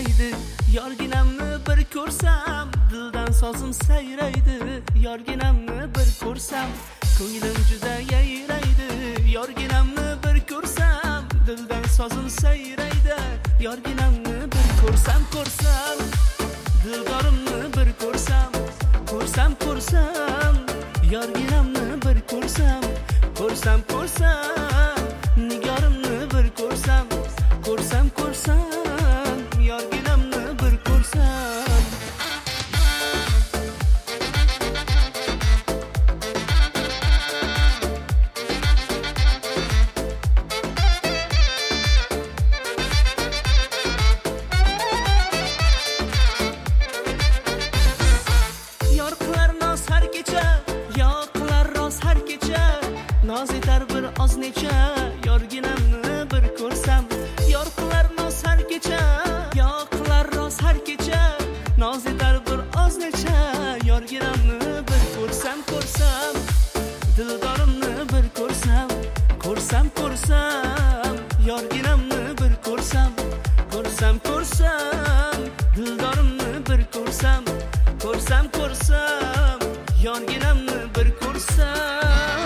sayraydi, yorginamni bir ko'rsam, dildan sozim sayraydi, yorginamni bir ko'rsam, ko'nglim juda yayraydi, yorginamni bir ko'rsam, dildan sozim sayraydi, yorginamni bir ko'rsam, dildorimni bir ko'rsam, yorginamni bir ko'rsam, nigorimni bir ko'rsam, yorginamni bir ko'rsam. Noz etar bir oz necha, yorginamni bir ko'rsam, yor qilar noz har kecha, yoqilar roz har kecha, noz etar bir oz necha, yorginamni bir ko'rsam, dildorimni bir ko'rsam, yorginamni bir ko'rsam, dildorimni bir ko'rsam, yorginamni bir ko'rsam.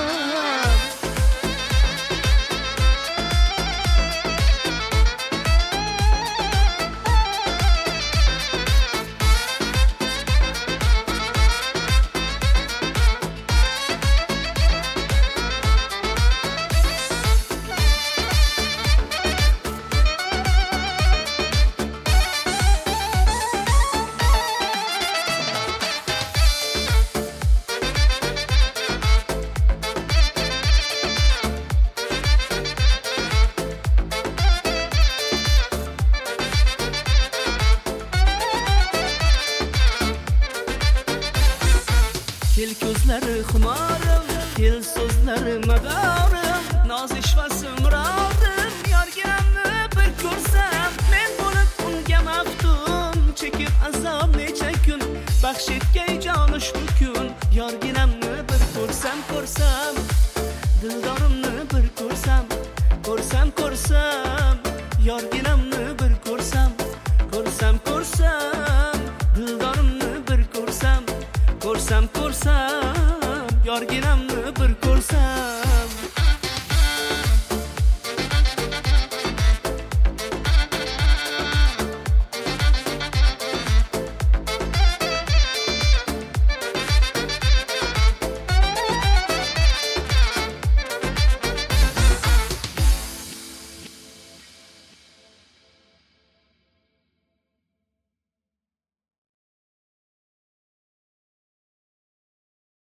Kel ko'zlari xumorim, kel so'zlari madorim, noz ishvasi murodim, yorginamni bir ko'rsam, men bo'lib unga maftun, chekib azob necha kun, baxsh etgay jon ushbu kun, yorginamni bir ko'rsam, dildorimni bir ko'rsam, yorginamni bir ko'rsam, dildorimni bir ko'rsam, yorginamni bir ko'rsam.